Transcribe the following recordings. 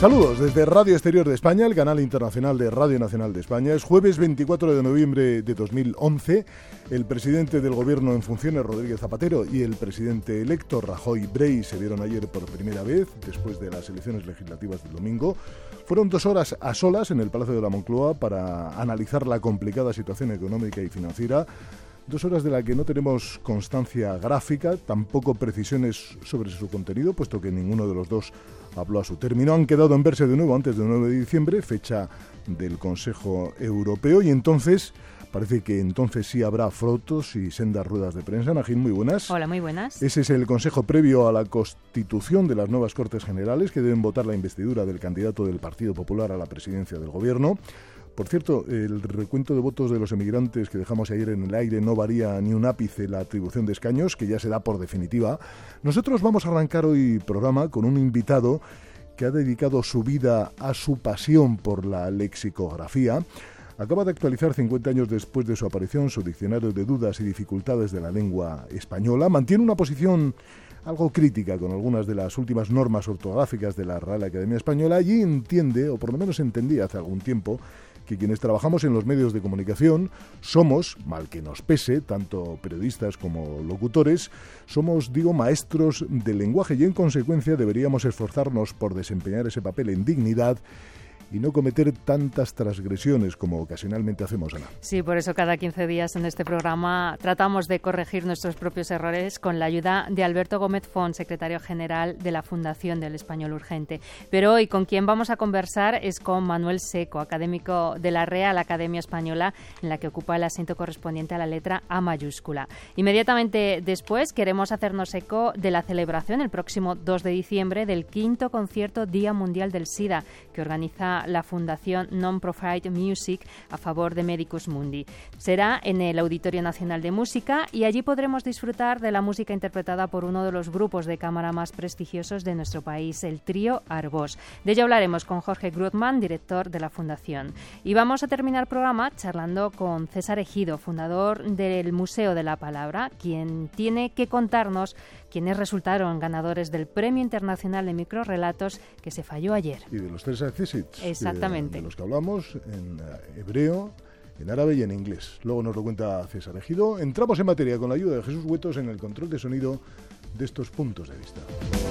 Saludos desde Radio Exterior de España, el canal internacional de Radio Nacional de España. Es jueves 24 de noviembre de 2011. El presidente del Gobierno en funciones, Rodríguez Zapatero, y el presidente electo, Rajoy Brey, se vieron ayer por primera vez, después de las elecciones legislativas del domingo. Fueron 2 horas a solas en el Palacio de la Moncloa para analizar la complicada situación económica y financiera. 2 horas de la que no tenemos constancia gráfica, tampoco precisiones sobre su contenido, puesto que ninguno de los dos habló a su término. Han quedado en verse de nuevo antes del 9 de diciembre, fecha del Consejo Europeo, y entonces parece que entonces sí habrá fotos y sendas ruedas de prensa. Najín, muy buenas. Hola, muy buenas. Ese es el consejo previo a la constitución de las nuevas Cortes Generales, que deben votar la investidura del candidato del Partido Popular a la presidencia del Gobierno. Por cierto, el recuento de votos de los emigrantes que dejamos ayer en el aire no varía ni un ápice la atribución de escaños, que ya se da por definitiva. Nosotros vamos a arrancar hoy programa con un invitado que ha dedicado su vida a su pasión por la lexicografía. Acaba de actualizar 50 años después de su aparición su diccionario de dudas y dificultades de la lengua española. Mantiene una posición algo crítica con algunas de las últimas normas ortográficas de la Real Academia Española y entiende, o por lo menos entendía hace algún tiempo, que quienes trabajamos en los medios de comunicación somos, mal que nos pese, tanto periodistas como locutores, somos, maestros del lenguaje y en consecuencia deberíamos esforzarnos por desempeñar ese papel en dignidad y no cometer tantas transgresiones como ocasionalmente hacemos, Ana. Sí, por eso cada 15 días en este programa tratamos de corregir nuestros propios errores con la ayuda de Alberto Gómez Font, secretario general de la Fundación del Español Urgente. Pero hoy con quien vamos a conversar es con Manuel Seco, académico de la Real Academia Española, en la que ocupa el asiento correspondiente a la letra A mayúscula. Inmediatamente después queremos hacernos eco de la celebración el próximo 2 de diciembre del 5º concierto Día Mundial del SIDA, que organiza la Fundación Non-Profit Music a favor de Medicus Mundi. Será en el Auditorio Nacional de Música y allí podremos disfrutar de la música interpretada por uno de los grupos de cámara más prestigiosos de nuestro país, el trío Arbós. De ello hablaremos con Jorge Grutman, director de la Fundación. Y vamos a terminar el programa charlando con César Ejido, fundador del Museo de la Palabra, quien tiene que contarnos quiénes resultaron ganadores del Premio Internacional de Microrrelatos que se falló ayer. Y de los 3 accesits. Exactamente. De los que hablamos en hebreo, en árabe y en inglés. Luego nos lo cuenta César Ejido. Entramos en materia con la ayuda de Jesús Huetos en el control de sonido de estos puntos de vista.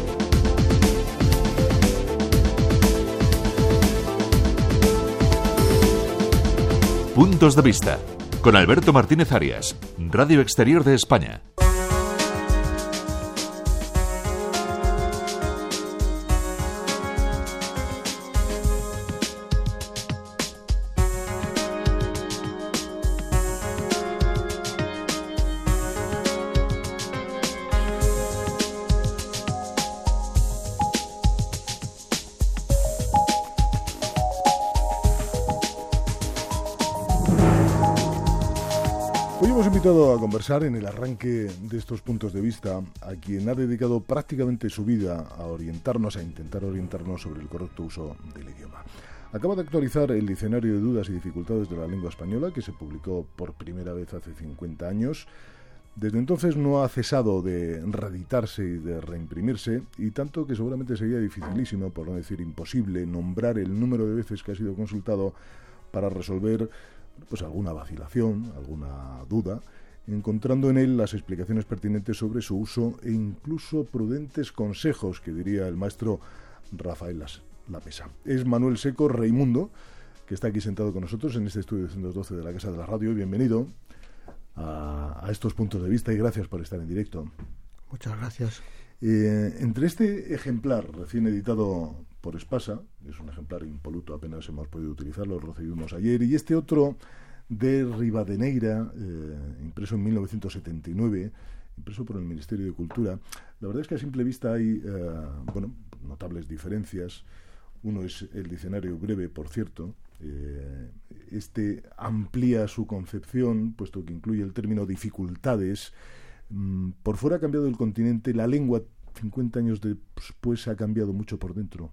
Puntos de vista, con Alberto Martínez Arias, Radio Exterior de España. A conversar en el arranque de estos puntos de vista a quien ha dedicado prácticamente su vida a intentar orientarnos sobre el correcto uso del idioma. Acaba de actualizar el diccionario de dudas y dificultades de la lengua española, que se publicó por primera vez hace 50 años. Desde entonces no ha cesado de reeditarse y de reimprimirse, y tanto que seguramente sería dificilísimo, por no decir imposible, nombrar el número de veces que ha sido consultado para resolver alguna vacilación, alguna duda, encontrando en él las explicaciones pertinentes sobre su uso e incluso prudentes consejos, que diría el maestro Rafael Lapesa. Es Manuel Seco Reimundo, que está aquí sentado con nosotros en este estudio 212 de la Casa de la Radio. Bienvenido a estos puntos de vista y gracias por estar en directo. Muchas gracias. Entre este ejemplar recién editado por Espasa, es un ejemplar impoluto, apenas hemos podido utilizarlo, lo recibimos ayer, y este otro de Rivadeneira, impreso en 1979, impreso por el Ministerio de Cultura, la verdad es que a simple vista hay notables diferencias. Uno es el diccionario breve, por cierto. Este amplía su concepción, puesto que incluye el término dificultades. Por fuera ha cambiado el continente, la lengua 50 años después ha cambiado mucho por dentro.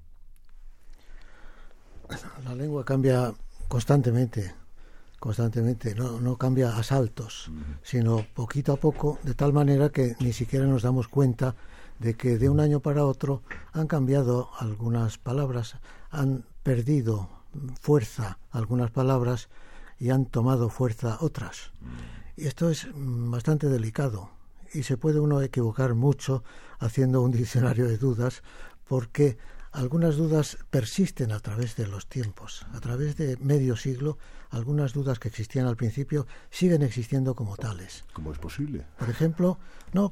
La lengua cambia constantemente, no cambia a saltos, sino poquito a poco, de tal manera que ni siquiera nos damos cuenta de que de un año para otro han cambiado algunas palabras, han perdido fuerza algunas palabras y han tomado fuerza otras. Y esto es bastante delicado y se puede uno equivocar mucho haciendo un diccionario de dudas, porque algunas dudas persisten a través de los tiempos. A través de medio siglo, algunas dudas que existían al principio siguen existiendo como tales. ¿Cómo es posible? Por ejemplo,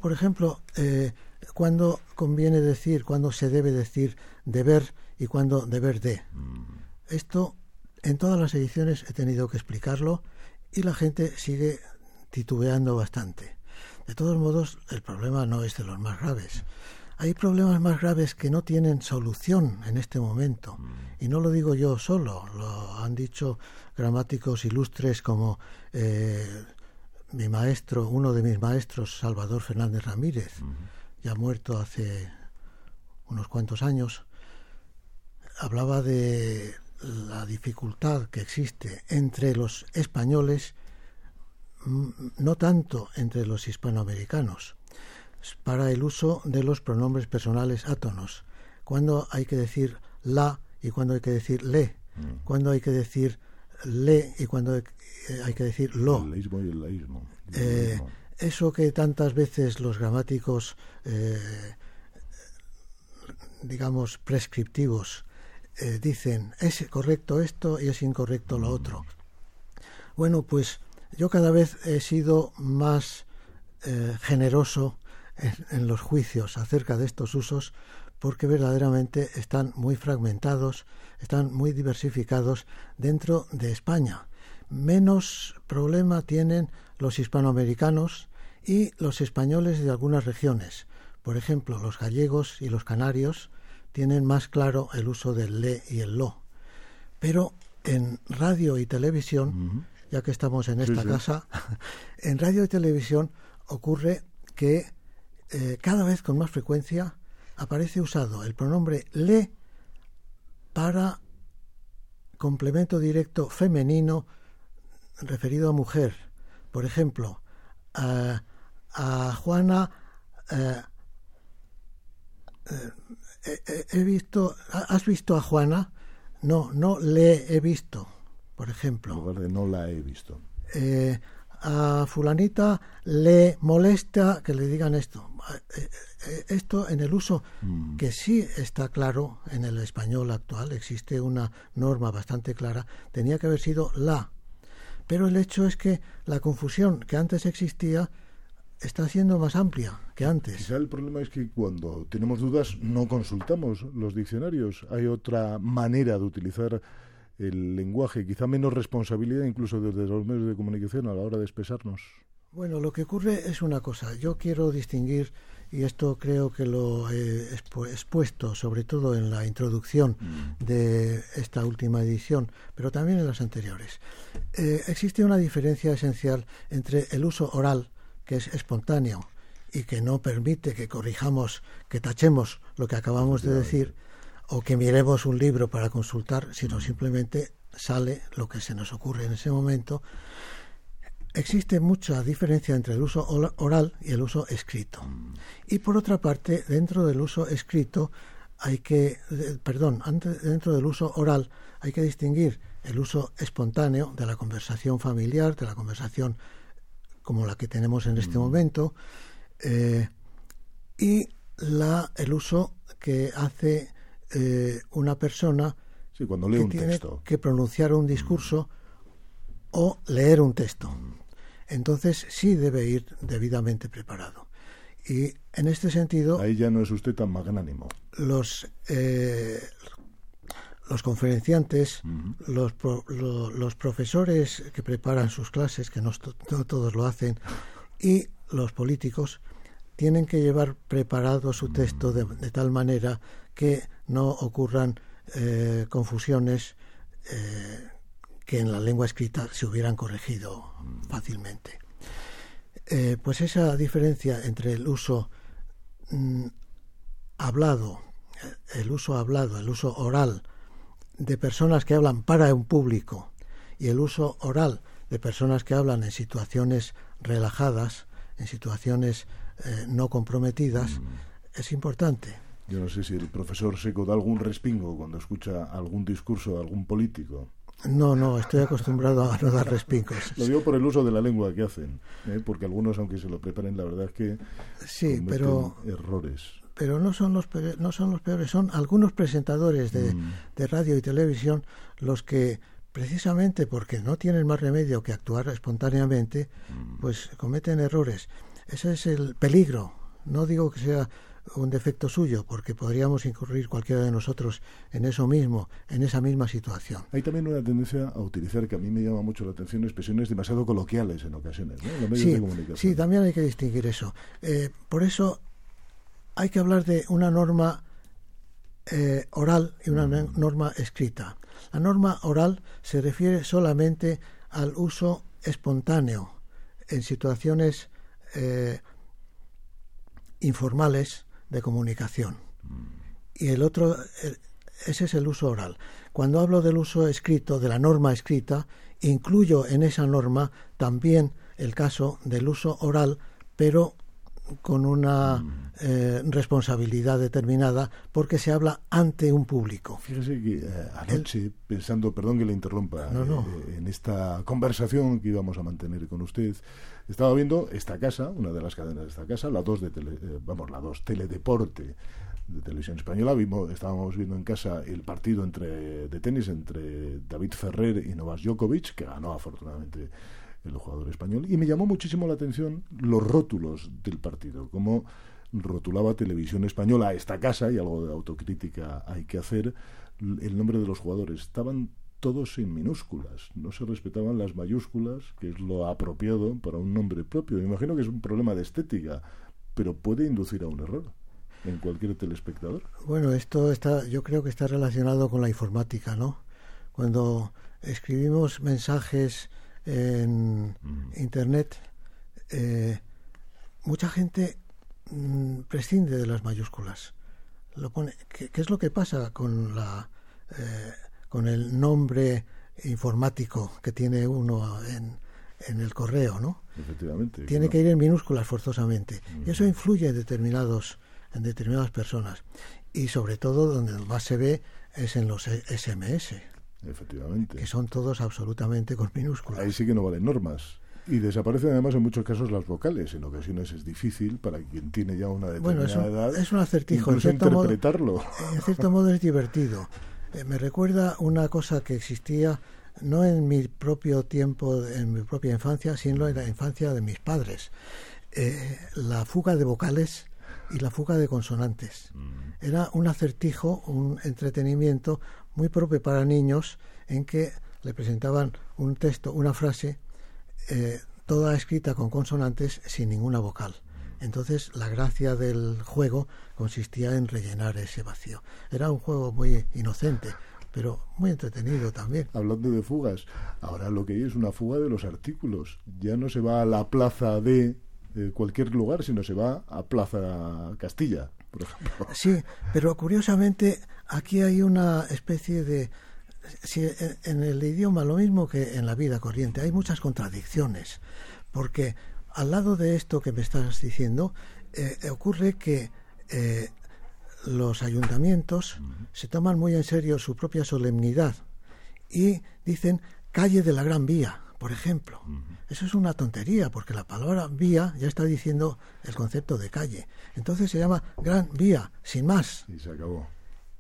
cuándo conviene decir, cuándo se debe decir deber y cuándo deber de. Esto en todas las ediciones he tenido que explicarlo y la gente sigue titubeando bastante. De todos modos, el problema no es de los más graves. Hay problemas más graves que no tienen solución en este momento. Y no lo digo yo solo, lo han dicho gramáticos ilustres como mi maestro, uno de mis maestros, Salvador Fernández Ramírez, ya muerto hace unos cuantos años. Hablaba de la dificultad que existe entre los españoles, no tanto entre los hispanoamericanos, para el uso de los pronombres personales átonos. Cuando hay que decir la y cuando hay que decir le. Cuando hay que decir le y cuando hay que decir lo. El leísmo y el laísmo. Eso que tantas veces los gramáticos, digamos, prescriptivos, dicen, es correcto esto y es incorrecto lo otro. Bueno, pues yo cada vez he sido más generoso en los juicios acerca de estos usos, porque verdaderamente están muy fragmentados, están muy diversificados dentro de España. Menos problema tienen los hispanoamericanos y los españoles de algunas regiones. Por ejemplo, los gallegos y los canarios tienen más claro el uso del le y el lo. Pero en radio y televisión, ya que estamos en esta casa, en radio y televisión ocurre que cada vez con más frecuencia aparece usado el pronombre le para complemento directo femenino referido a mujer. Por ejemplo, a Juana he visto, ¿has visto a Juana? No le he visto, por ejemplo. En lugar de no la he visto. A fulanita le molesta que le digan esto. Esto en el uso que sí está claro en el español actual, existe una norma bastante clara, tenía que haber sido la. Pero el hecho es que la confusión que antes existía está siendo más amplia que antes. Quizá el problema es que cuando tenemos dudas no consultamos los diccionarios. Hay otra manera de utilizar el lenguaje, quizá menos responsabilidad incluso desde los medios de comunicación a la hora de expresarnos. Bueno, lo que ocurre es una cosa. Yo quiero distinguir, y esto creo que lo he expuesto sobre todo en la introducción de esta última edición, pero también en las anteriores. Existe una diferencia esencial entre el uso oral, que es espontáneo y que no permite que corrijamos, que tachemos lo que acabamos de decir, o que miremos un libro para consultar, sino simplemente sale lo que se nos ocurre en ese momento. Existe mucha diferencia entre el uso oral y el uso escrito. Y por otra parte, dentro del uso escrito dentro del uso oral hay que distinguir el uso espontáneo de la conversación familiar, de la conversación como la que tenemos en este momento, y el uso que hace una persona cuando lee que un tiene texto, que pronunciar un discurso o leer un texto. Entonces sí debe ir debidamente preparado. Y en este sentido, ahí ya no es usted tan magnánimo. Los conferenciantes, los profesores que preparan sus clases, que no todos lo hacen, y los políticos tienen que llevar preparado su texto de tal manera que no ocurran confusiones que en la lengua escrita se hubieran corregido fácilmente. Pues esa diferencia entre el uso hablado, el uso oral de personas que hablan para un público y el uso oral de personas que hablan en situaciones relajadas, en situaciones no comprometidas, es importante. Yo no sé si el profesor Seco da algún respingo cuando escucha algún discurso de algún político. No, estoy acostumbrado a no dar respingos. Lo digo por el uso de la lengua que hacen, porque algunos, aunque se lo preparen, la verdad es que sí, cometen errores. Pero no son los peores, son algunos presentadores de radio y televisión los que, precisamente porque no tienen más remedio que actuar espontáneamente, pues cometen errores. Ese es el peligro. No digo que sea un defecto suyo, porque podríamos incurrir cualquiera de nosotros en eso mismo, en esa misma situación. Hay también una tendencia a utilizar, que a mí me llama mucho la atención, expresiones demasiado coloquiales en ocasiones, ¿no? Los medios de comunicación. Sí, también hay que distinguir eso. Por eso hay que hablar de una norma oral y una norma escrita. La norma oral se refiere solamente al uso espontáneo en situaciones informales de comunicación. Y el otro, ese es el uso oral. Cuando hablo del uso escrito, de la norma escrita, incluyo en esa norma también el caso del uso oral, pero con una responsabilidad determinada, porque se habla ante un público. Fíjese que anoche, pensando, perdón que le interrumpa, en esta conversación que íbamos a mantener con usted, estaba viendo esta casa, una de las cadenas de esta casa, la 2 Teledeporte de Televisión Española. Estábamos viendo en casa el partido de tenis entre David Ferrer y Novak Djokovic, que ganó afortunadamente el jugador español, y me llamó muchísimo la atención los rótulos del partido, cómo rotulaba Televisión Española a esta casa, y algo de autocrítica hay que hacer, el nombre de los jugadores. Estaban todos en minúsculas, no se respetaban las mayúsculas, que es lo apropiado para un nombre propio. Me imagino que es un problema de estética, pero puede inducir a un error en cualquier telespectador. Bueno, yo creo que está relacionado con la informática, ¿no? Cuando escribimos mensajes en Internet, mucha gente prescinde de las mayúsculas. ¿Qué es lo que pasa con el nombre informático que tiene uno en el correo, ¿no? Efectivamente. Tiene que ir en minúsculas forzosamente. Y eso influye en determinadas personas. Y sobre todo donde más se ve es en los SMS. Efectivamente. Que son todos absolutamente con minúsculas. Ahí sí que no valen normas. Y desaparecen además en muchos casos las vocales. En ocasiones es difícil para quien tiene ya una determinada edad. Es un acertijo. Incluso interpretarlo. En cierto modo es divertido. Me recuerda una cosa que existía no en mi propio tiempo, en mi propia infancia, sino en la infancia de mis padres. La fuga de vocales y la fuga de consonantes. Era un acertijo, un entretenimiento muy propio para niños, en que le presentaban un texto, una frase, toda escrita con consonantes sin ninguna vocal. Entonces la gracia del juego consistía en rellenar ese vacío. Era un juego muy inocente, pero muy entretenido también. Hablando de fugas, ahora lo que hay es una fuga de los artículos. Ya no se va a la plaza de cualquier lugar, sino se va a Plaza Castilla, por ejemplo. Sí, pero curiosamente aquí hay una especie de... Si en el idioma, lo mismo que en la vida corriente, hay muchas contradicciones, porque al lado de esto que me estás diciendo, ocurre que los ayuntamientos se toman muy en serio su propia solemnidad y dicen calle de la Gran Vía, por ejemplo. Eso es una tontería, porque la palabra vía ya está diciendo el concepto de calle. Entonces se llama Gran Vía, sin más. Y se acabó.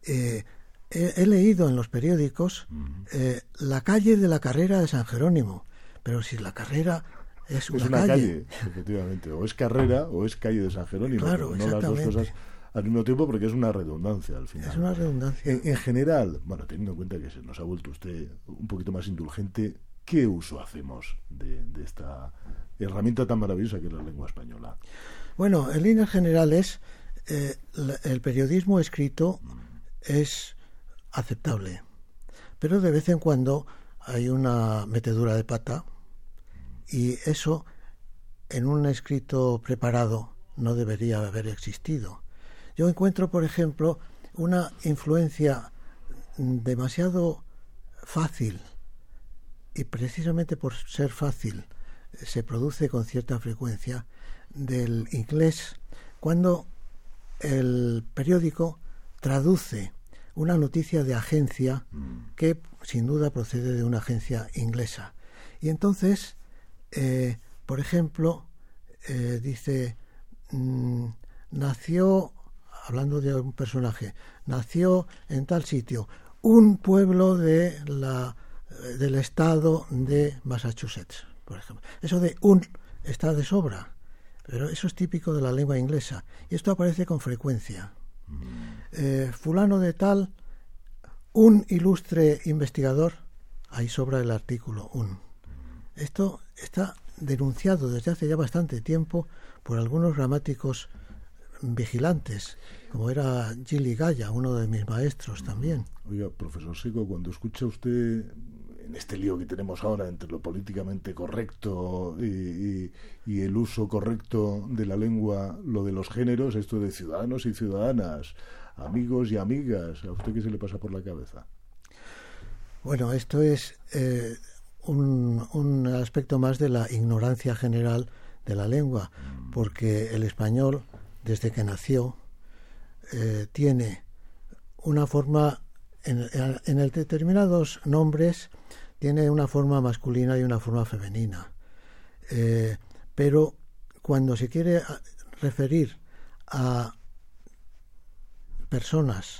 He leído en los periódicos la calle de la Carrera de San Jerónimo, pero si la carrera es una calle, efectivamente, o es carrera o es calle de San Jerónimo, claro, no las dos cosas al mismo tiempo, porque es una redundancia al final. Es una redundancia. En general, bueno, teniendo en cuenta que se nos ha vuelto usted un poquito más indulgente, ¿qué uso hacemos de esta herramienta tan maravillosa que es la lengua española? Bueno, en líneas generales, el periodismo escrito es aceptable, pero de vez en cuando hay una metedura de pata, y eso en un escrito preparado no debería haber existido. Yo encuentro, por ejemplo, una influencia demasiado fácil, y precisamente por ser fácil se produce con cierta frecuencia, del inglés, cuando el periódico traduce una noticia de agencia que sin duda procede de una agencia inglesa. Y entonces, por ejemplo, dice, nació, hablando de un personaje, nació en tal sitio, un pueblo del estado de Massachusetts, por ejemplo. Eso de un está de sobra, pero eso es típico de la lengua inglesa. Y esto aparece con frecuencia. Fulano de tal, un ilustre investigador, ahí sobra el artículo un. Esto está denunciado desde hace ya bastante tiempo por algunos gramáticos vigilantes, como era Gili Gaya, uno de mis maestros también. Oiga, profesor Seco, cuando escucha usted en este lío que tenemos ahora entre lo políticamente correcto y el uso correcto de la lengua, lo de los géneros, esto de ciudadanos y ciudadanas, amigos y amigas, ¿a usted qué se le pasa por la cabeza? Bueno, esto es un aspecto más de la ignorancia general de la lengua, porque el español, desde que nació, tiene una forma, en determinados nombres, tiene una forma masculina y una forma femenina. Pero cuando se quiere referir a personas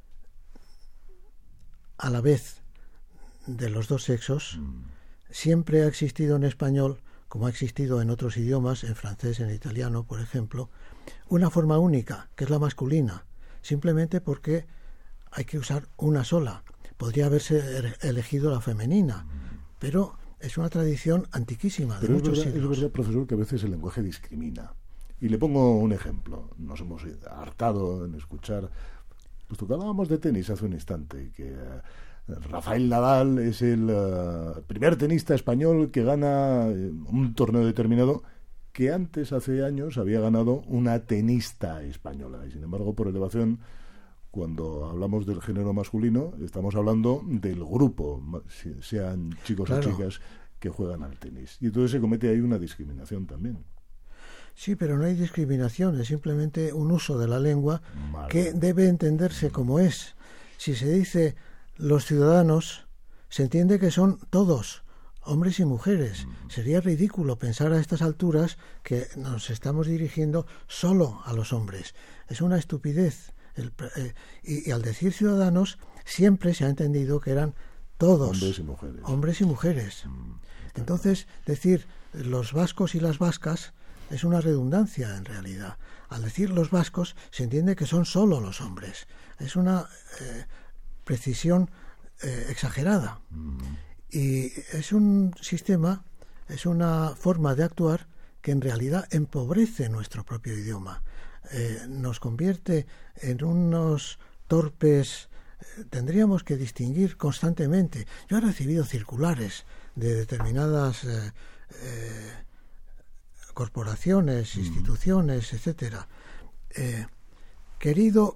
a la vez de los dos sexos, siempre ha existido en español, como ha existido en otros idiomas, en francés, en italiano, por ejemplo, una forma única, que es la masculina, simplemente porque hay que usar una sola. Podría haberse elegido la femenina, pero es una tradición antiquísima de muchos siglos. Es verdad, profesor, que a veces el lenguaje discrimina. Y le pongo un ejemplo. Nos hemos hartado en escuchar, puesto que hablábamos de tenis hace un instante, que Rafael Nadal es el primer tenista español que gana un torneo determinado, que antes, hace años, había ganado una tenista española. Y sin embargo, por elevación, cuando hablamos del género masculino, estamos hablando del grupo, sean chicos o chicas que juegan al tenis. Y entonces se comete ahí una discriminación también. Sí, pero no hay discriminación, es simplemente un uso de la lengua que debe entenderse como es. Si se dice los ciudadanos, se entiende que son todos, hombres y mujeres. Sería ridículo pensar a estas alturas que nos estamos dirigiendo solo a los hombres. Es una estupidez. Y al decir ciudadanos, siempre se ha entendido que eran todos hombres y mujeres. Entonces, decir los vascos y las vascas es una redundancia en realidad. Al decir los vascos, se entiende que son solo los hombres. Es una precisión exagerada. Y es un sistema, es una forma de actuar que en realidad empobrece nuestro propio idioma. Nos convierte en unos torpes. Tendríamos que distinguir constantemente. Yo he recibido circulares de determinadas corporaciones, instituciones, etcétera. Querido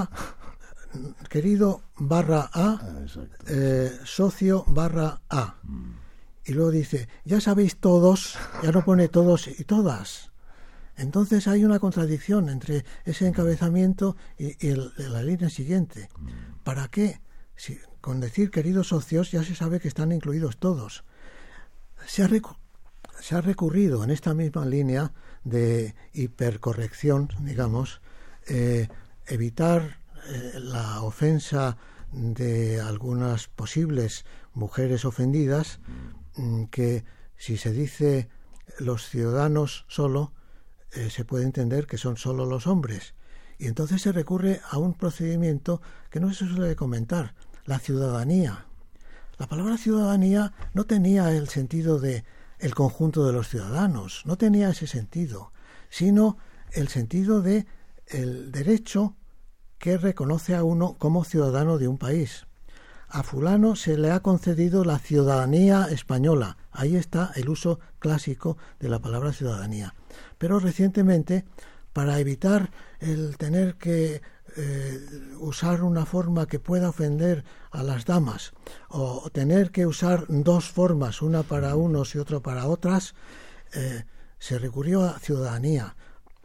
barra A, socio barra A. Y luego dice, ya sabéis todos, ya no pone todos y todas. Entonces hay una contradicción entre ese encabezamiento y la línea siguiente. ¿Para qué? Si, con decir queridos socios ya se sabe que están incluidos todos. Se ha recurrido en esta misma línea de hipercorrección, digamos, evitar la ofensa de algunas posibles mujeres ofendidas, que si se dice los ciudadanos solo, se puede entender que son solo los hombres. Y entonces se recurre a un procedimiento que no se suele comentar, la ciudadanía. La palabra ciudadanía no tenía el sentido de el conjunto de los ciudadanos, no tenía ese sentido, sino el sentido de el derecho que reconoce a uno como ciudadano de un país. A fulano se le ha concedido la ciudadanía española. Ahí está el uso clásico de la palabra ciudadanía. Pero recientemente, para evitar el tener que usar una forma que pueda ofender a las damas, o tener que usar dos formas, una para unos y otra para otras, se recurrió a ciudadanía.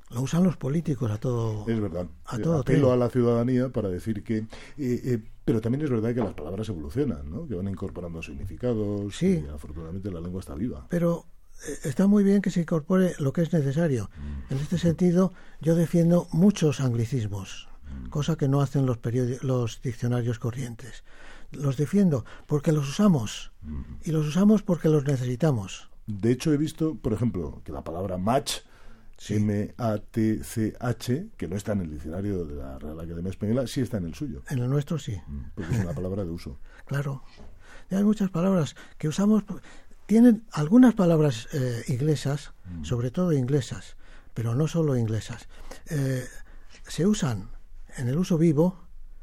Lo usan los políticos a todo. Es verdad. A todo apelo a la ciudadanía para decir que... pero también es verdad que las palabras evolucionan, ¿no? Que van incorporando significados. Sí. Y afortunadamente la lengua está viva. Pero está muy bien que se incorpore lo que es necesario. En este sentido, yo defiendo muchos anglicismos, cosa que no hacen los diccionarios corrientes. Los defiendo porque los usamos. Y los usamos porque los necesitamos. De hecho, he visto, por ejemplo, que la palabra match... Sí. M-A-T-C-H, que no está en el diccionario de la Real Academia Española, sí está en el suyo. En el nuestro sí. Porque es una palabra de uso. Claro. Y hay muchas palabras que usamos. Tienen algunas palabras inglesas, sobre todo inglesas, pero no solo inglesas. Se usan en el uso vivo,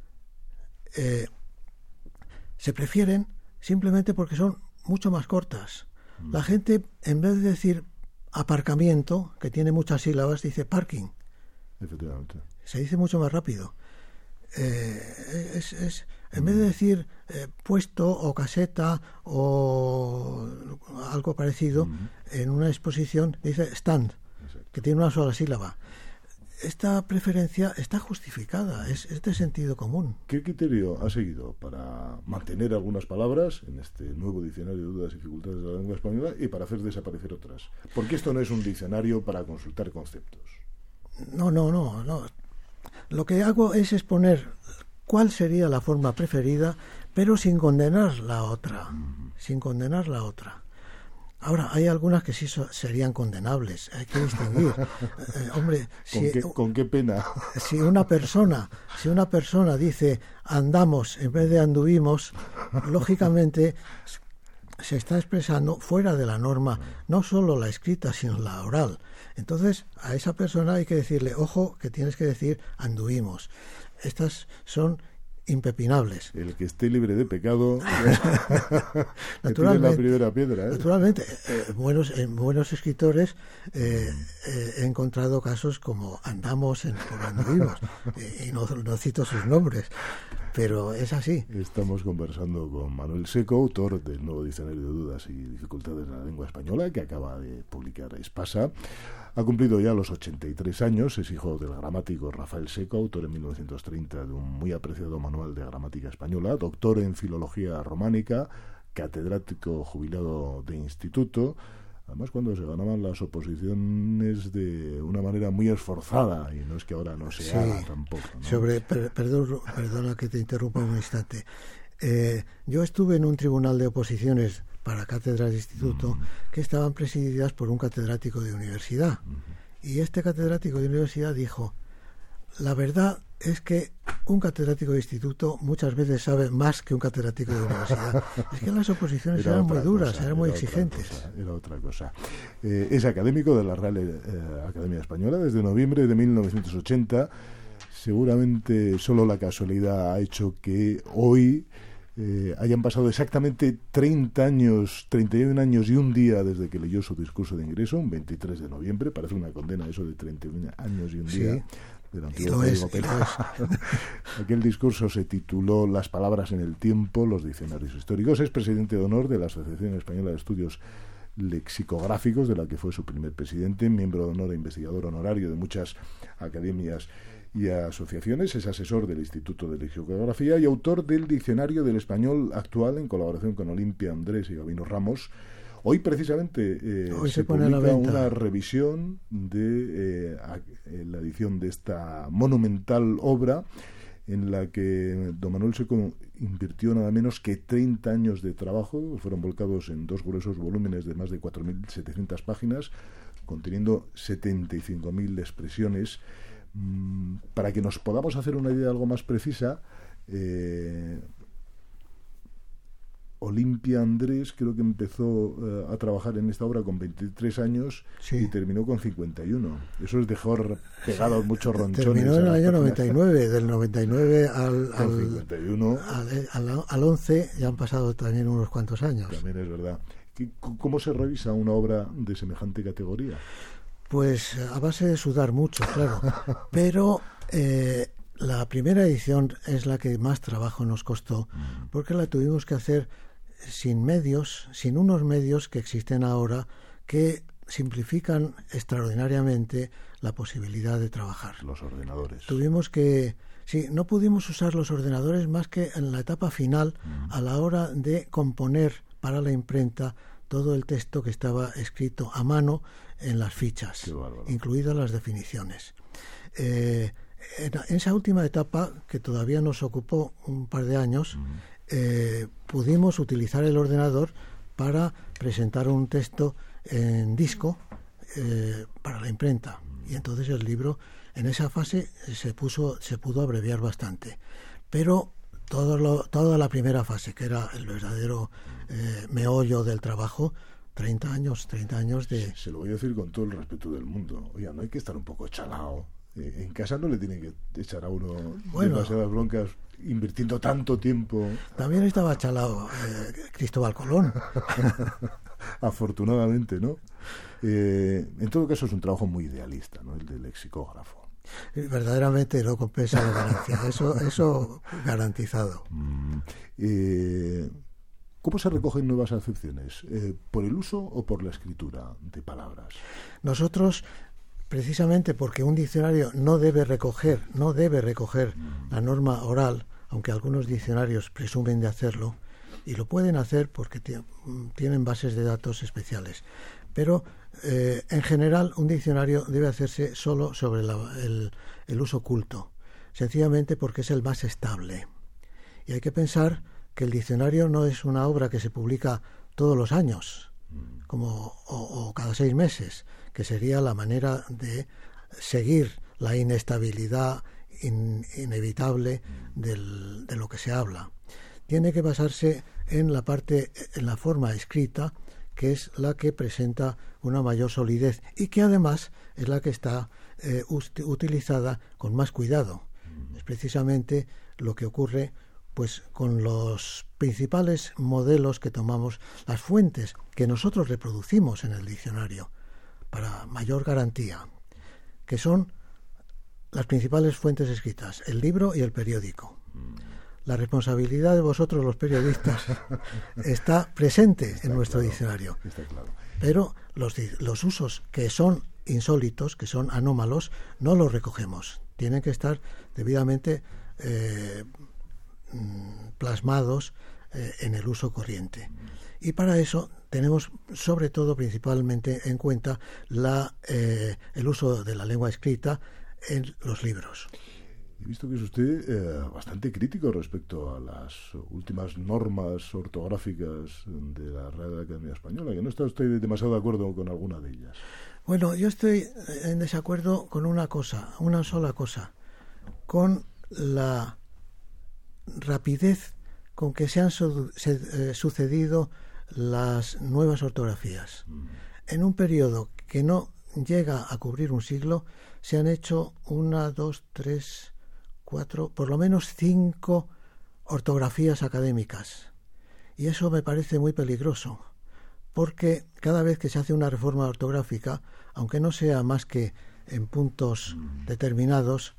se prefieren simplemente porque son mucho más cortas. La gente, en vez de decir aparcamiento, que tiene muchas sílabas, dice parking. Efectivamente. Se dice mucho más rápido. En vez de decir puesto o caseta o algo parecido, en una exposición dice stand, que tiene una sola sílaba. Esta preferencia está justificada, es de sentido común. ¿Qué criterio ha seguido para mantener algunas palabras en este nuevo diccionario de dudas y dificultades de la lengua española y para hacer desaparecer otras? Porque esto no es un diccionario para consultar conceptos. No. Lo que hago es exponer cuál sería la forma preferida, pero sin condenar la otra. Ahora, hay algunas que sí serían condenables, hay que distinguir. Hombre, ¿Con qué pena? Si una persona dice andamos en vez de anduvimos, lógicamente se está expresando fuera de la norma, no solo la escrita, sino la oral. Entonces, a esa persona hay que decirle, ojo, que tienes que decir anduvimos. Estas son impepinables. El que esté libre de pecado que tire la primera piedra. Naturalmente, en buenos escritores he encontrado casos como andamos por anduvimos y no cito sus nombres, pero es así. Estamos conversando con Manuel Seco, autor del nuevo diccionario de dudas y dificultades de la lengua española que acaba de publicar Espasa. Ha cumplido ya los 83 años, es hijo del gramático Rafael Seco, autor en 1930 de un muy apreciado manual de gramática española, doctor en filología románica, catedrático jubilado de instituto, además cuando se ganaban las oposiciones de una manera muy esforzada, y no es que ahora no se haga tampoco, ¿no? Perdona que te interrumpa un instante. Yo estuve en un tribunal de oposiciones para cátedras de instituto que estaban presididas por un catedrático de universidad. Y este catedrático de universidad dijo, la verdad es que un catedrático de instituto muchas veces sabe más que un catedrático de universidad. Es que las oposiciones eran muy duras, eran muy exigentes. Era otra cosa. Es académico de la Real Academia Española desde noviembre de 1980. Seguramente solo la casualidad ha hecho que hoy hayan pasado exactamente 31 años y un día desde que leyó su discurso de ingreso, un 23 de noviembre, parece una condena eso de 31 años y un día del antiguo Código Penal. Aquel discurso se tituló Las palabras en el tiempo, los diccionarios históricos. Es presidente de honor de la Asociación Española de Estudios Lexicográficos, de la que fue su primer presidente, miembro de honor e investigador honorario de muchas academias y asociaciones, es asesor del Instituto de Lexicografía y autor del Diccionario del Español Actual en colaboración con Olimpia Andrés y Gabino Ramos. Hoy precisamente Hoy se publica una revisión de la edición de esta monumental obra en la que don Manuel Seco invirtió nada menos que 30 años de trabajo, fueron volcados en 2 gruesos volúmenes de más de 4.700 páginas, conteniendo 75.000 expresiones. Para que nos podamos hacer una idea algo más precisa, Olimpia Andrés creo que empezó a trabajar en esta obra con 23 años y terminó con 51. Eso es dejar pegados muchos ronchones. Terminó en el año 99, del 99 al 51. Al 11 ya han pasado también unos cuantos años. También es verdad. ¿Cómo se revisa una obra de semejante categoría? Pues a base de sudar mucho, claro. Pero la primera edición es la que más trabajo nos costó, porque la tuvimos que hacer sin unos medios que existen ahora, que simplifican extraordinariamente la posibilidad de trabajar. Los ordenadores. No pudimos usar los ordenadores más que en la etapa final, a la hora de componer para la imprenta todo el texto que estaba escrito a mano en las fichas, incluidas las definiciones. En esa última etapa, que todavía nos ocupó un par de años, pudimos utilizar el ordenador para presentar un texto en disco para la imprenta. Y entonces el libro, en esa fase, se pudo abreviar bastante. Pero toda la primera fase, que era el verdadero meollo del trabajo, 30 años de... Se lo voy a decir con todo el respeto del mundo. Oiga, no hay que estar un poco chalao. En casa no le tienen que echar a uno demasiadas broncas invirtiendo tanto tiempo. También estaba chalao Cristóbal Colón. Afortunadamente, ¿no? En todo caso es un trabajo muy idealista, ¿no? El del lexicógrafo. Verdaderamente no compensa la ganancia. Eso garantizado. ¿Cómo se recogen nuevas acepciones? ¿Por el uso o por la escritura de palabras? Nosotros, precisamente porque un diccionario no debe recoger la norma oral, aunque algunos diccionarios presumen de hacerlo, y lo pueden hacer porque tienen bases de datos especiales. Pero en general un diccionario debe hacerse solo sobre el uso culto, sencillamente porque es el más estable. Y hay que pensar que el diccionario no es una obra que se publica todos los años, o cada 6 meses, que sería la manera de seguir la inestabilidad inevitable de lo que se habla. Tiene que basarse en la forma escrita, que es la que presenta una mayor solidez y que además es la que está utilizada con más cuidado. Es precisamente lo que ocurre pues con los principales modelos que tomamos, las fuentes que nosotros reproducimos en el diccionario para mayor garantía, que son las principales fuentes escritas, el libro y el periódico. La responsabilidad de vosotros, los periodistas, está presente en nuestro diccionario. Está claro. Pero los usos que son insólitos, que son anómalos, no los recogemos. Tienen que estar debidamente plasmados en el uso corriente. Y para eso tenemos, sobre todo, principalmente en cuenta el uso de la lengua escrita en los libros. He visto que es usted bastante crítico respecto a las últimas normas ortográficas de la Real Academia Española, que no está usted demasiado de acuerdo con alguna de ellas. Bueno, yo estoy en desacuerdo con una sola cosa, con la rapidez con que se han sucedido las nuevas ortografías. En un periodo que no llega a cubrir un siglo, se han hecho 1, 2, 3, 4, por lo menos 5 ortografías académicas. Y eso me parece muy peligroso, porque cada vez que se hace una reforma ortográfica, aunque no sea más que en puntos determinados,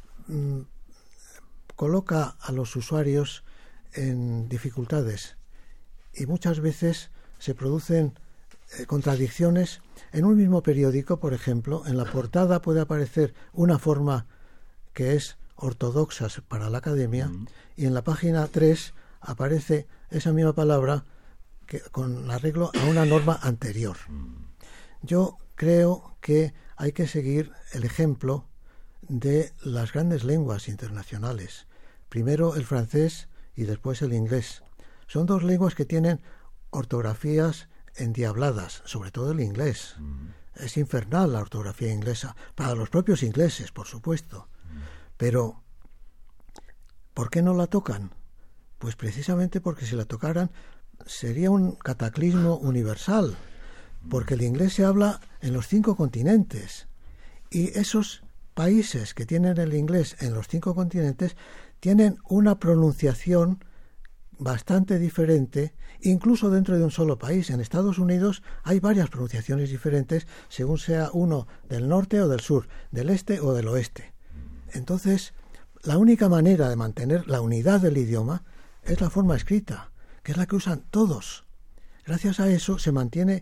coloca a los usuarios en dificultades y muchas veces se producen contradicciones. En un mismo periódico, por ejemplo, en la portada puede aparecer una forma que es ortodoxa para la academia y en la página 3 aparece esa misma palabra con arreglo a una norma anterior. Yo creo que hay que seguir el ejemplo de las grandes lenguas internacionales. Primero el francés y después el inglés. Son 2 lenguas que tienen ortografías endiabladas, sobre todo el inglés. Es infernal la ortografía inglesa, para los propios ingleses, por supuesto. Pero, ¿por qué no la tocan? Pues precisamente porque si la tocaran sería un cataclismo universal, porque el inglés se habla en los 5 continentes y esos países que tienen el inglés en los 5 continentes tienen una pronunciación bastante diferente, incluso dentro de un solo país. En Estados Unidos hay varias pronunciaciones diferentes según sea uno del norte o del sur, del este o del oeste. Entonces, la única manera de mantener la unidad del idioma es la forma escrita, que es la que usan todos. Gracias a eso se mantiene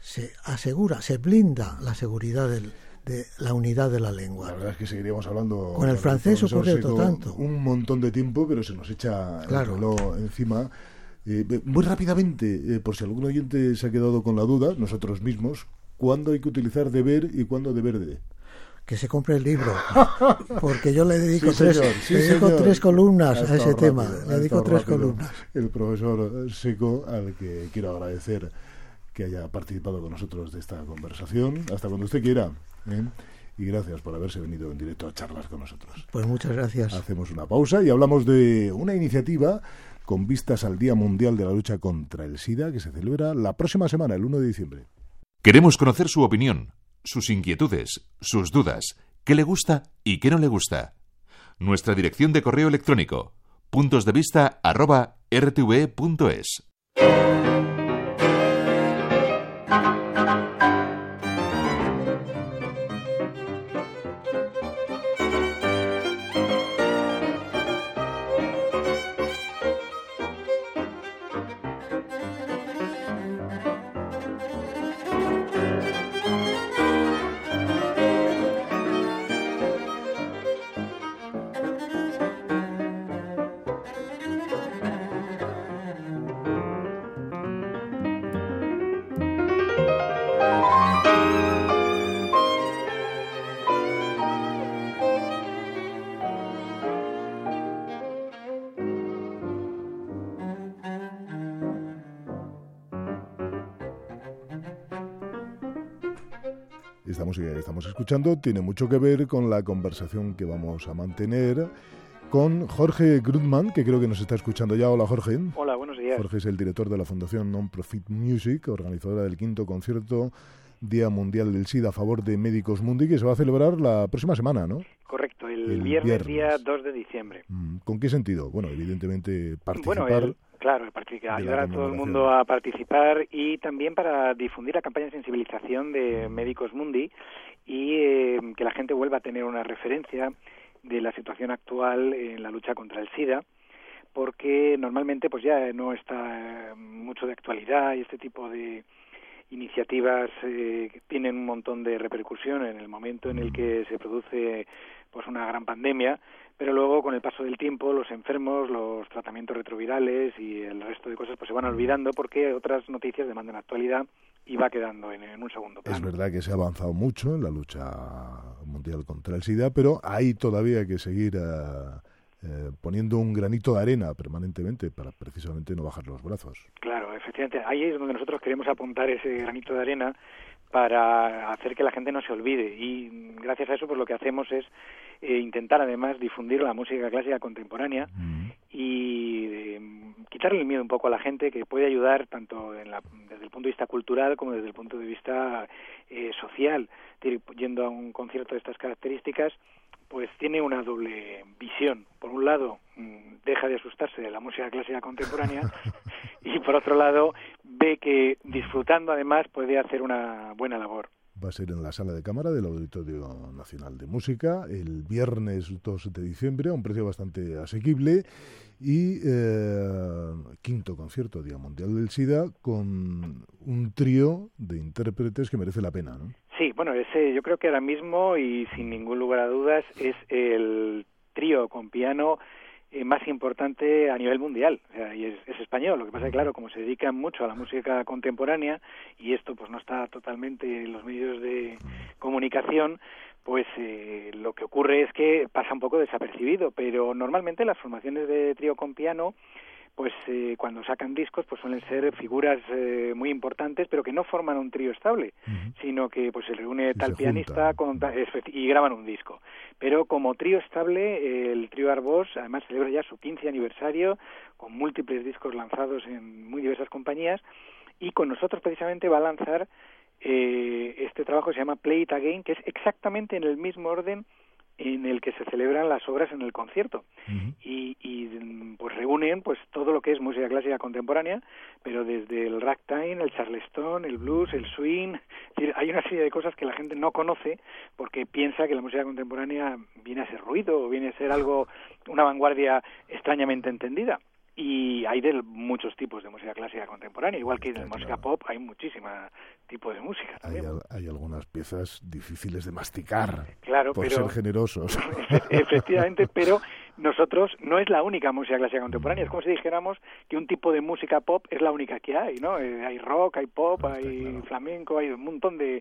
se asegura, se blinda la seguridad de la unidad de la lengua. La verdad es que seguiríamos hablando... Con el francés ocurre otro tanto. Un montón de tiempo, pero se nos echa claro. el reloj encima. Muy rápidamente, por si algún oyente se ha quedado con la duda, nosotros mismos, ¿cuándo hay que utilizar deber y cuándo deber de? Que se compre el libro, porque yo le dedico, sí, tres columnas a ese tema. Le dedico 3 columnas. El profesor Seco, al que quiero agradecer que haya participado con nosotros de esta conversación, hasta cuando usted quiera, ¿eh? Y gracias por haberse venido en directo a charlar con nosotros. Pues muchas gracias. Hacemos una pausa y hablamos de una iniciativa con vistas al Día Mundial de la Lucha contra el SIDA, que se celebra la próxima semana, el 1 de diciembre. Queremos conocer su opinión, sus inquietudes, sus dudas, qué le gusta y qué no le gusta. Nuestra dirección de correo electrónico, puntosdevista@rtve.es. Esta música que estamos escuchando tiene mucho que ver con la conversación que vamos a mantener con Jorge Grundmann, que creo que nos está escuchando ya. Hola, Jorge. Hola, buenos días. Jorge es el director de la Fundación Non-Profit Music, organizadora del 5º concierto Día Mundial del SIDA a favor de Médicos Mundi, que se va a celebrar la próxima semana, ¿no? Correcto, el viernes día 2 de diciembre. ¿Con qué sentido? Bueno, evidentemente participar... Claro, ayudar a todo el mundo a participar y también para difundir la campaña de sensibilización de Médicos Mundi y que la gente vuelva a tener una referencia de la situación actual en la lucha contra el SIDA, porque normalmente pues ya no está mucho de actualidad y este tipo de iniciativas tienen un montón de repercusión en el momento en el que se produce pues una gran pandemia, pero luego con el paso del tiempo los enfermos, los tratamientos retrovirales y el resto de cosas pues se van olvidando porque otras noticias demandan actualidad y va quedando en un segundo plano. Es verdad que se ha avanzado mucho en la lucha mundial contra el SIDA, pero hay todavía que seguir poniendo un granito de arena permanentemente para precisamente no bajar los brazos. Claro, efectivamente, ahí es donde nosotros queremos apuntar ese granito de arena para hacer que la gente no se olvide y gracias a eso pues lo que hacemos es intentar además difundir la música clásica contemporánea y quitarle el miedo un poco a la gente, que puede ayudar tanto desde el punto de vista cultural como desde el punto de vista social. Yendo a un concierto de estas características pues tiene una doble visión. Por un lado, deja de asustarse de la música clásica contemporánea y por otro lado, ve que disfrutando además puede hacer una buena labor. Va a ser en la Sala de Cámara del Auditorio Nacional de Música el viernes 2 de diciembre a un precio bastante asequible y 5º concierto Día Mundial del SIDA con un trío de intérpretes que merece la pena, ¿no? Sí, bueno, ese yo creo que ahora mismo y sin ningún lugar a dudas es el trío con piano más importante a nivel mundial, o sea, y es español. Lo que pasa es que, claro, como se dedican mucho a la música contemporánea y esto pues no está totalmente en los medios de comunicación, pues lo que ocurre es que pasa un poco desapercibido, pero normalmente las formaciones de trío con piano pues cuando sacan discos pues suelen ser figuras muy importantes, pero que no forman un trío estable, sino que pues se reúne tal pianista y graban un disco. Pero como trío estable, el trío Arbós además celebra ya su 15 aniversario, con múltiples discos lanzados en muy diversas compañías, y con nosotros precisamente va a lanzar este trabajo que se llama Play It Again, que es exactamente en el mismo orden en el que se celebran las obras en el concierto y pues reúnen pues todo lo que es música clásica contemporánea, pero desde el ragtime, el charleston, el blues, el swing. Es decir, hay una serie de cosas que la gente no conoce porque piensa que la música contemporánea viene a ser ruido o viene a ser algo, una vanguardia extrañamente entendida. y hay de muchos tipos de música clásica contemporánea, igual que en la música pop hay muchísimos tipos de música también. Hay algunas piezas difíciles de masticar, claro, por ser generosos. Efectivamente, pero nosotros no es la única música clásica contemporánea, es como si dijéramos que un tipo de música pop es la única que hay, ¿no? Hay rock, hay pop, hay flamenco, hay un montón de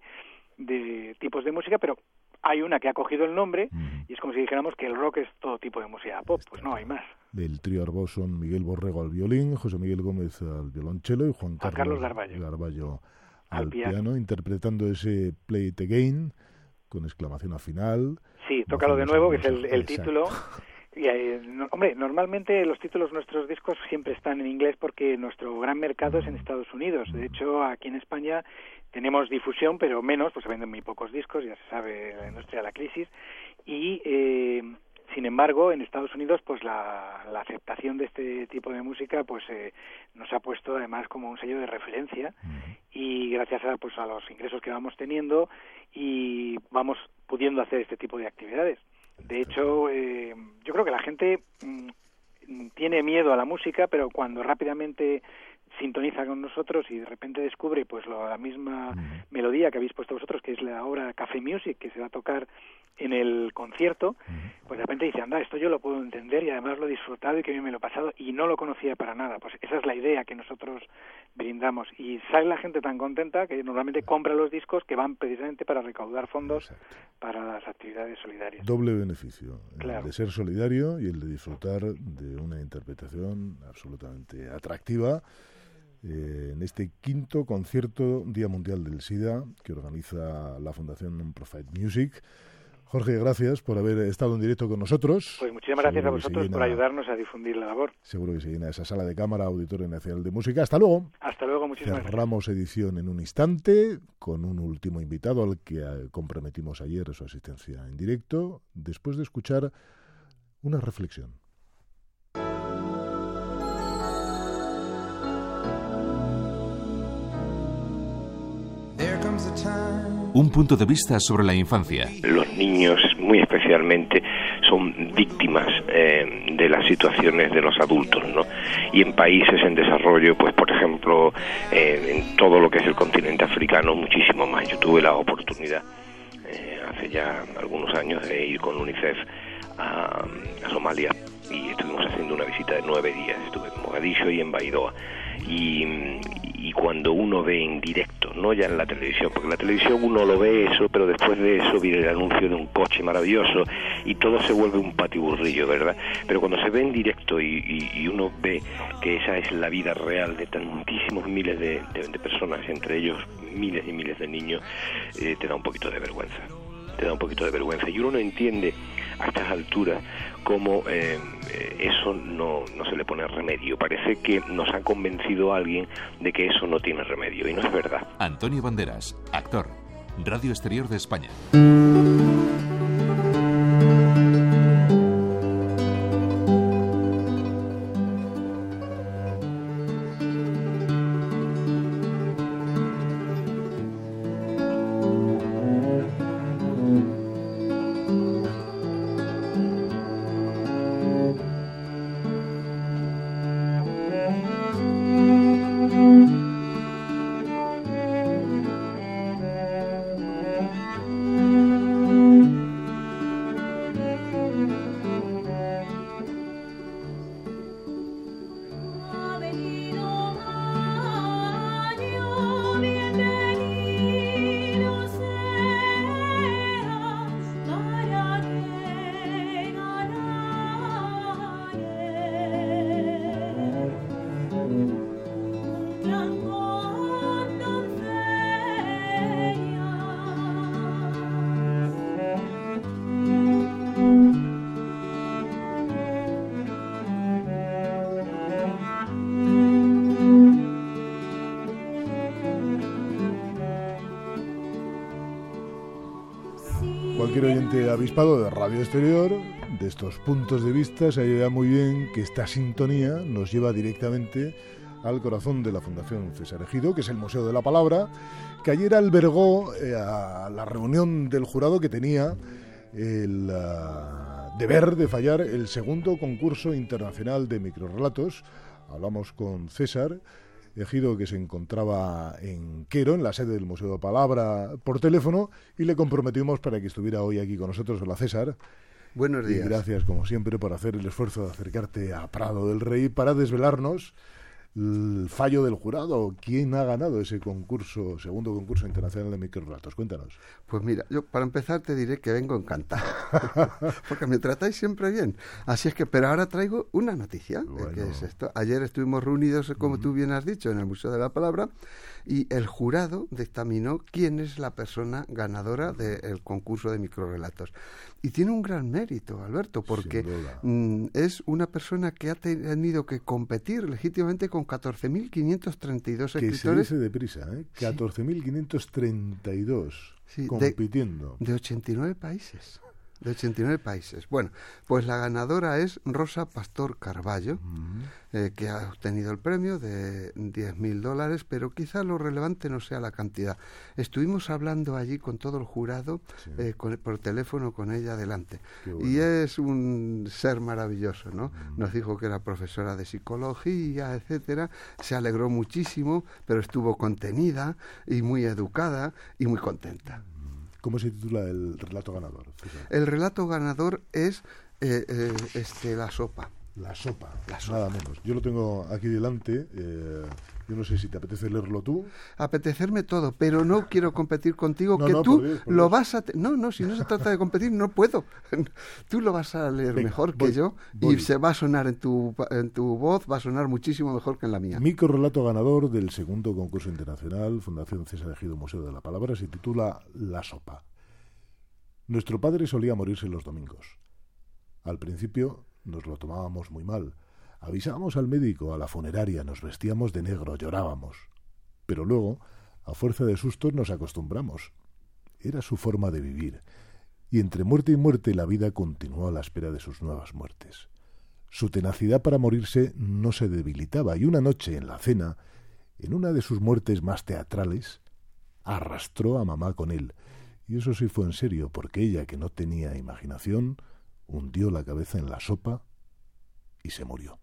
tipos de música, pero hay una que ha cogido el nombre y es como si dijéramos que el rock es todo tipo de música pop, pues no, hay más. Del trío Arbós son Miguel Borrego al violín, José Miguel Gómez al violonchelo y Juan Carlos Garballo al piano, interpretando ese Play It Again con exclamación al final. Sí, tócalo de nuevo, que es el título. Y, hombre, normalmente los títulos de nuestros discos siempre están en inglés porque nuestro gran mercado es en Estados Unidos. De hecho, aquí en España tenemos difusión, pero menos, pues se venden muy pocos discos, ya se sabe la industria de la crisis. Y, sin embargo, en Estados Unidos, pues la aceptación de este tipo de música pues nos ha puesto además como un sello de referencia y gracias a los ingresos que vamos teniendo y vamos pudiendo hacer este tipo de actividades. De hecho, yo creo que la gente tiene miedo a la música, pero cuando rápidamente sintoniza con nosotros y de repente descubre pues la misma melodía que habéis puesto vosotros, que es la obra Café Music, que se va a tocar en el concierto, pues de repente dice, anda, esto yo lo puedo entender y además lo he disfrutado y que bien me lo he pasado y no lo conocía para nada. Pues esa es la idea que nosotros brindamos y sale la gente tan contenta que normalmente compra los discos que van precisamente para recaudar fondos para las actividades solidarias. Doble beneficio, claro. El de ser solidario y el de disfrutar de una interpretación absolutamente atractiva en este 5º concierto Día Mundial del SIDA que organiza la Fundación Non-Profit Music. Jorge, gracias por haber estado en directo con nosotros. Pues muchísimas gracias a vosotros por ayudarnos a difundir la labor. Seguro que se llena esa sala de cámara, Auditorio Nacional de Música. Hasta luego. Hasta luego, muchísimas gracias. Cerramos edición en un instante con un último invitado al que comprometimos ayer su asistencia en directo, después de escuchar una reflexión. Un punto de vista sobre la infancia. Los niños, muy especialmente, son víctimas de las situaciones de los adultos, ¿no? Y en países en desarrollo, pues por ejemplo, en todo lo que es el continente africano, muchísimo más. Yo tuve la oportunidad hace ya algunos años de ir con UNICEF a Somalia y estuvimos haciendo una visita de 9 días. Estuve en Mogadiscio y en Baidoa. Y cuando uno ve en directo, no ya en la televisión, porque en la televisión uno lo ve eso, pero después de eso viene el anuncio de un coche maravilloso y todo se vuelve un patiburrillo, ¿verdad? Pero cuando se ve en directo y uno ve que esa es la vida real de tantísimos miles de personas, entre ellos miles y miles de niños, te da un poquito de vergüenza. Te da un poquito de vergüenza y uno no entiende a estas alturas cómo eso no se le pone remedio. Parece que nos ha convencido a alguien de que eso no tiene remedio y no es verdad. Antonio Banderas, actor, Radio Exterior de España. Cualquier oyente avispado de Radio Exterior, de estos puntos de vista, se ayuda muy bien que esta sintonía nos lleva directamente al corazón de la Fundación César Ejido, que es el Museo de la Palabra, que ayer albergó a la reunión del jurado que tenía el deber de fallar el segundo concurso internacional de microrrelatos. Hablamos con César Ejido, que se encontraba en Quero, en la sede del Museo de la Palabra, por teléfono, y le comprometimos para que estuviera hoy aquí con nosotros. Hola, César. Buenos días. Y gracias, como siempre, por hacer el esfuerzo de acercarte a Prado del Rey para desvelarnos el fallo del jurado. ¿Quién ha ganado ese concurso, segundo concurso internacional de microrrelatos? Cuéntanos. Pues mira, yo para empezar te diré que vengo encantado, porque me tratáis siempre bien. Así es que, pero ahora traigo una noticia. Bueno. ¿Qué es esto? Ayer estuvimos reunidos, como tú bien has dicho, en el Museo de la Palabra, y el jurado dictaminó quién es la persona ganadora del concurso de microrrelatos. Y tiene un gran mérito, Alberto, porque es una persona que ha tenido que competir legítimamente con 14.532 escritores. Que se dice deprisa, ¿eh? 14.532 compitiendo. De 89 países. De 89 países. Bueno, pues la ganadora es Rosa Pastor Carballo, que ha obtenido el premio de $10.000, pero quizá lo relevante no sea la cantidad. Estuvimos hablando allí con todo el jurado, por teléfono con ella delante. Bueno. Y es un ser maravilloso, ¿no? Nos dijo que era profesora de psicología, etcétera. Se alegró muchísimo, pero estuvo contenida y muy educada y muy contenta. ¿Cómo se titula el relato ganador, César? El relato ganador es La sopa. La sopa, nada menos. Yo lo tengo aquí delante. Yo no sé si te apetece leerlo tú. Apetecerme todo, pero no quiero competir contigo, no, que no, tú por Dios. Lo vas a... No, si no se trata de competir, no puedo. Tú lo vas a leer mejor que yo y se va a sonar en tu voz, va a sonar muchísimo mejor que en la mía. Microrrelato ganador del segundo concurso internacional, Fundación César Ejido, Museo de la Palabra, se titula La sopa. Nuestro padre solía morirse los domingos. Al principio nos lo tomábamos muy mal. Avisábamos al médico, a la funeraria, nos vestíamos de negro, llorábamos. Pero luego, a fuerza de sustos, nos acostumbramos. Era su forma de vivir. Y entre muerte y muerte la vida continuó a la espera de sus nuevas muertes. Su tenacidad para morirse no se debilitaba, y una noche en la cena, en una de sus muertes más teatrales, arrastró a mamá con él. Y eso sí fue en serio, porque ella, que no tenía imaginación, hundió la cabeza en la sopa y se murió.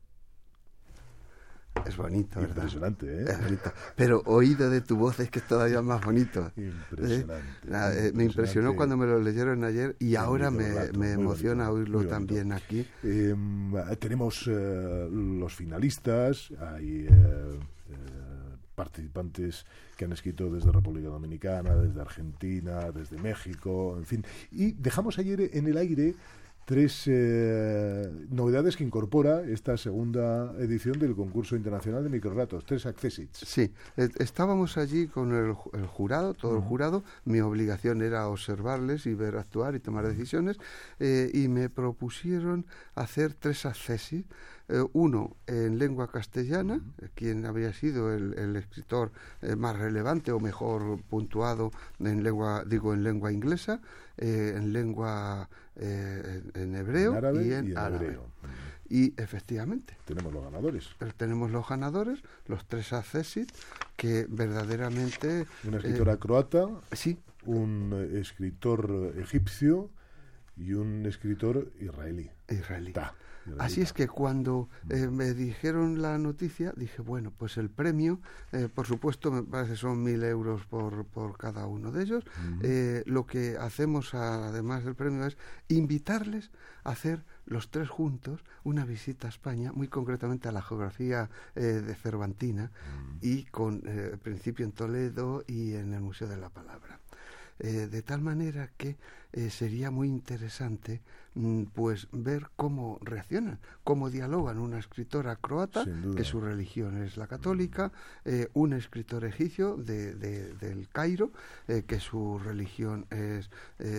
Es bonito, ¿verdad? Impresionante, ¿eh? Es bonito. Pero oído de tu voz es que es todavía más bonito. Impresionante. Me impresionó cuando me lo leyeron ayer y ahora me emociona oírlo también aquí. Tenemos los finalistas, hay participantes que han escrito desde República Dominicana, desde Argentina, desde México, en fin. Y dejamos ayer en el aire 3 novedades que incorpora esta segunda edición del concurso internacional de microrrelatos, 3 accessits. Sí, estábamos allí con el jurado, todo el jurado. Mi obligación era observarles y ver actuar y tomar decisiones, y me propusieron hacer 3 accessits. Uno en lengua castellana, quien había sido el escritor más relevante o mejor puntuado en lengua inglesa, en lengua en hebreo y en árabe. Y efectivamente tenemos los ganadores. Tenemos los ganadores, los 3 accessits, que verdaderamente... Una escritora croata, sí, un escritor egipcio y un escritor israelí. Así es que cuando me dijeron la noticia, dije, bueno, pues el premio, por supuesto, me parece son 1.000 euros por cada uno de ellos. Lo que hacemos, además del premio, es invitarles a hacer los 3 juntos una visita a España, muy concretamente a la geografía de Cervantina, y con principio en Toledo y en el Museo de la Palabra. De tal manera que sería muy interesante pues ver cómo reaccionan, cómo dialogan una escritora croata, que su religión es la católica, un escritor egipcio del Cairo, que su religión es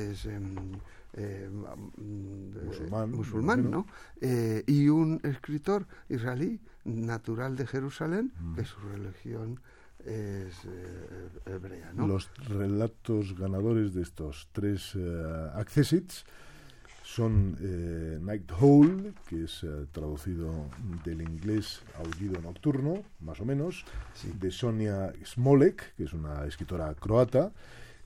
musulmán, ¿no? Y un escritor israelí natural de Jerusalén, que su religión es hebrea, ¿no? Los relatos ganadores de estos 3 accessits son Night Howl, que es traducido del inglés Aullido Nocturno, más o menos, de Sonia Smolek, que es una escritora croata,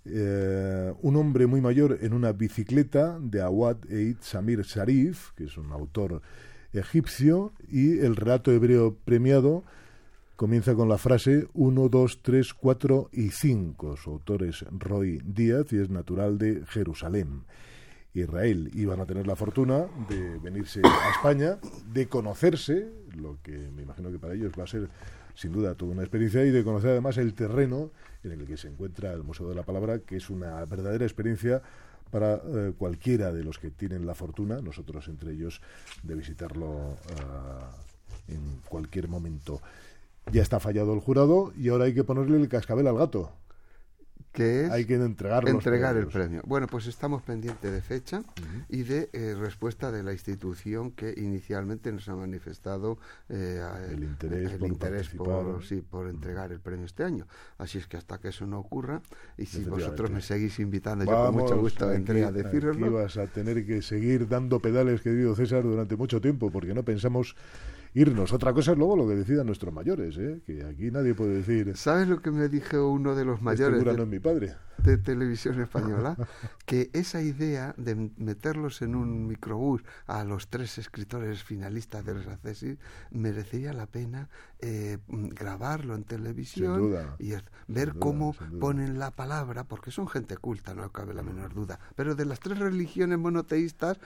un hombre muy mayor en una bicicleta de Awad Eid Samir Sharif, que es un autor egipcio, y el relato hebreo premiado comienza con la frase 1, 2, 3, 4 y 5. Su autor es Roy Díaz y es natural de Jerusalén, Israel. Iban a tener la fortuna de venirse a España, de conocerse, lo que me imagino que para ellos va a ser sin duda toda una experiencia, y de conocer además el terreno en el que se encuentra el Museo de la Palabra, que es una verdadera experiencia para cualquiera de los que tienen la fortuna, nosotros entre ellos, de visitarlo en cualquier momento. Ya está fallado el jurado y ahora hay que ponerle el cascabel al gato. Que es hay que entregar el premio. Bueno, pues estamos pendientes de fecha y de respuesta de la institución que inicialmente nos ha manifestado el interés por entregar el premio este año. Así es que hasta que eso no ocurra, y si vosotros me seguís invitando, yo con mucho gusto vendré a deciroslo. Aquí vas a tener que seguir dando pedales, querido César, durante mucho tiempo, porque no pensamos irnos. Otra cosa es luego lo que decidan nuestros mayores, que aquí nadie puede decir... ¿Sabes lo que me dijo uno de los mayores no es mi padre de Televisión Española? Que esa idea de meterlos en un microbús a los 3 escritores finalistas de esa tesis merecería la pena grabarlo en televisión, sin duda, y ver cómo ponen la palabra, porque son gente culta, no cabe la menor duda, pero de las 3 religiones monoteístas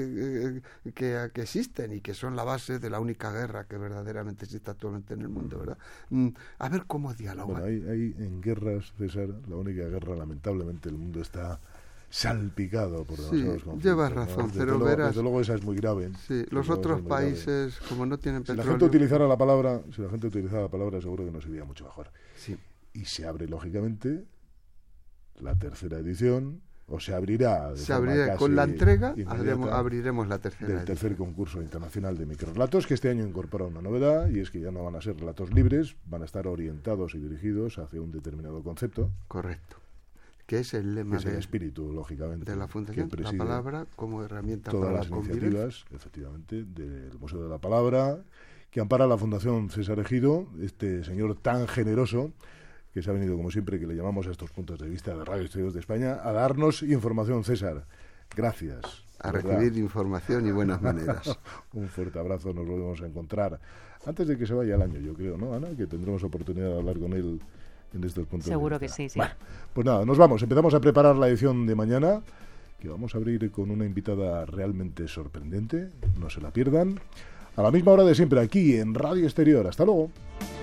que existen y que son la base de la única guerra que verdaderamente existe actualmente en el mundo, ¿verdad? A ver cómo dialogan. Bueno, hay en guerras, César, la única guerra, lamentablemente, el mundo está salpicado por demasiados conflictos. Llevas razón, pero verás... Desde luego esa es muy grave. Sí, los otros países, como no tienen petróleo... Si la gente utilizara la palabra, seguro que nos iría mucho mejor. Sí. Y se abre, lógicamente, la tercera edición... O se abrirá con la entrega, abriremos la tercera del tercer concurso internacional de microrelatos, que este año incorpora una novedad, y es que ya no van a ser relatos libres, van a estar orientados y dirigidos hacia un determinado concepto. Correcto. Que es el lema del espíritu, lógicamente, de la Fundación, la palabra como herramienta todas para las la iniciativas, efectivamente, del Museo de la Palabra, que ampara la Fundación César Ejido, este señor tan generoso, que se ha venido, como siempre, que le llamamos a estos puntos de vista de Radio Exteriores de España, a darnos información. César, gracias. A recibir información y buenas maneras. Un fuerte abrazo, nos volvemos a encontrar antes de que se vaya el año, yo creo, ¿no, Ana? Que tendremos oportunidad de hablar con él en estos puntos Seguro de vista. Que sí, sí. Bueno, pues nada, nos vamos. Empezamos a preparar la edición de mañana, que vamos a abrir con una invitada realmente sorprendente. No se la pierdan. A la misma hora de siempre, aquí en Radio Exterior. Hasta luego.